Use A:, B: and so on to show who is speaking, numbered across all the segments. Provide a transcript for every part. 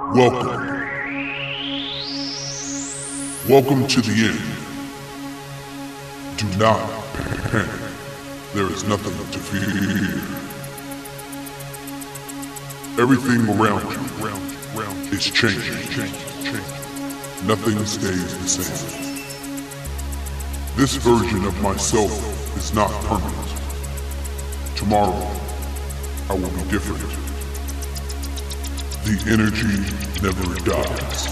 A: Welcome. Welcome to the end. Do not panic. There is nothing to fear. Everything around you is changing. Nothing stays the same. This version of myself is not permanent. Tomorrow, I will be different. The energy never dies.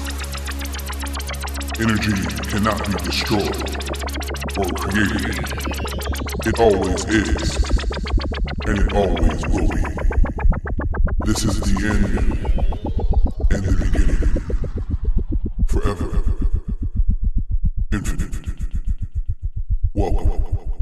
A: Energy cannot be destroyed or created. It always is, and it always will be. This is the end and the beginning. Forever. Infinite. Welcome.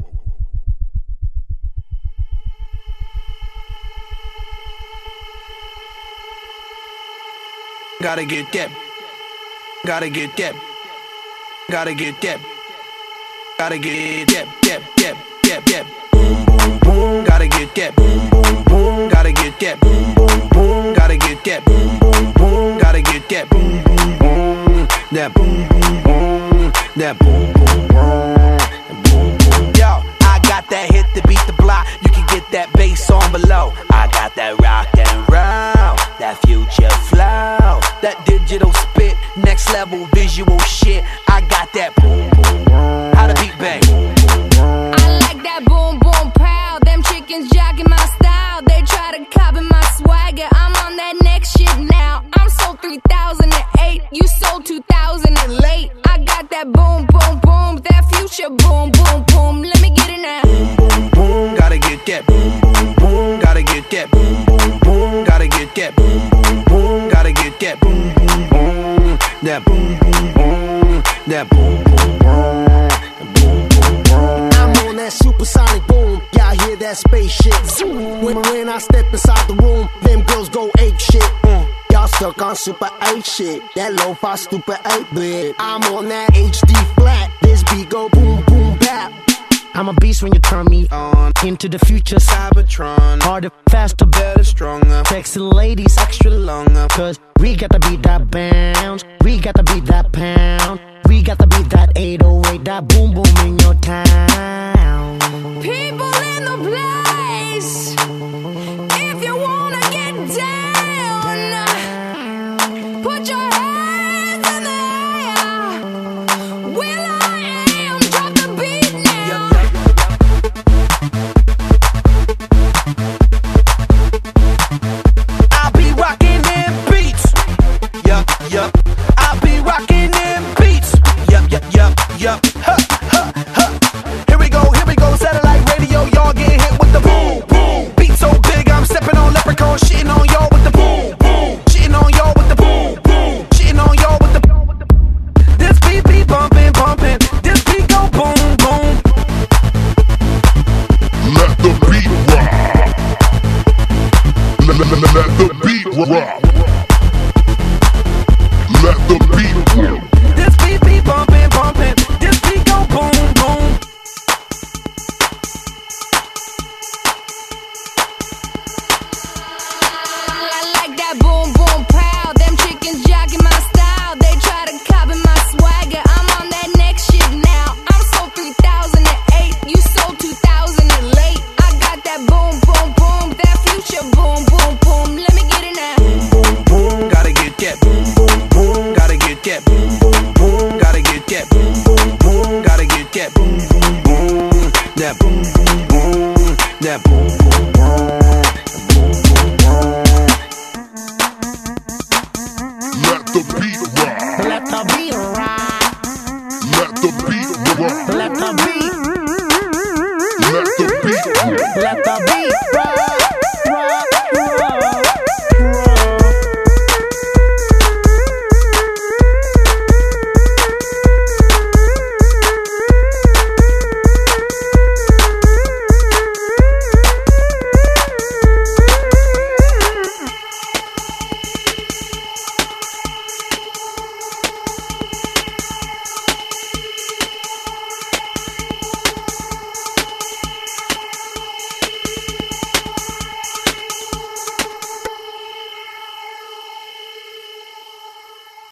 B: Gotta get that. Gotta get that. Gotta get that. Gotta get that. Boom, boom, boom. Gotta get that. Boom, boom, boom. Gotta get that. Boom, boom, boom. Gotta get that. Boom, boom, boom. Gotta get that. Boom, boom, boom. That boom, boom, boom. That boom, boom, boom. Boom, boom. Yo, I got that hit to beat the block. You can get that bass on below. I got that rock and roll, that future flow, that digital spit, next level visual shit. I got that boom, boom, boom. How the beat bang?
C: I like that boom, boom, pow. Them chickens jogging my style. They try to copy my swagger. I'm on that next shit now. I'm sold 3008. You sold 2000 and late. I got that boom, boom, boom. That future boom, boom, boom. Let me get it now.
B: Boom, boom, boom. Gotta get that. Boom, boom, boom. Gotta get that. Boom, boom, boom. Gotta get that. Boom, boom, boom. Gotta get that. Boom, boom, boom. That boom, boom, boom. That boom, boom, boom. Boom, boom, boom.
D: I'm on that supersonic boom. Y'all hear that spaceship zoom. When I step inside the room, them girls go ape shit. Y'all stuck on super 8 shit. That lo-fi stupid 8-bit. I'm on that HD flat. This beat go boom, boom, bap. I'm a beast when you turn me on. Into the future, Cybertron. Harder, faster, better, stronger. Sexy ladies, extra longer. Cause we got to beat that bounce. We got to beat that pound. We got to beat that 808. That boom, boom in your town.
C: People in the place. If you wanna get down, put your hands in the air. Will I am, drop the beat now.
B: I'll be rocking them beats. Yup. I'll be rocking them beats. Yup. Huh. Here we go. Satellite radio, y'all get hit with the boom, boom. Beat so big, I'm stepping on leprechaun, shitting on y'all with the boom, boom. Shitting on y'all with the boom, boom. Shitting on y'all with the. This beat be bumping. This beat go boom, boom.
A: Let the beat rock. Let the beat rock. Let the beat rock.
B: This beat be bumping. This beat go boom, boom.
C: I like that boom, boom, pow. Them chickens jogging my style. They try to copy my swagger. I'm on that next shit now. I'm sold 3008. You sold 2000 and late. I got that boom, boom, boom. That future boom, boom, boom. Let me get it now.
B: Boom, boom, boom. Gotta get that. Boom, boom, boom. Gotta get that. Boom, boom, boom. Gotta get that. Boom, boom, boom. Gotta get that. Boom, boom, boom. That boom, boom, boom. That boom, boom, boom.
A: Let the beat rock.
D: Let the beat rock.
A: Let the beat rock.
D: Let the beat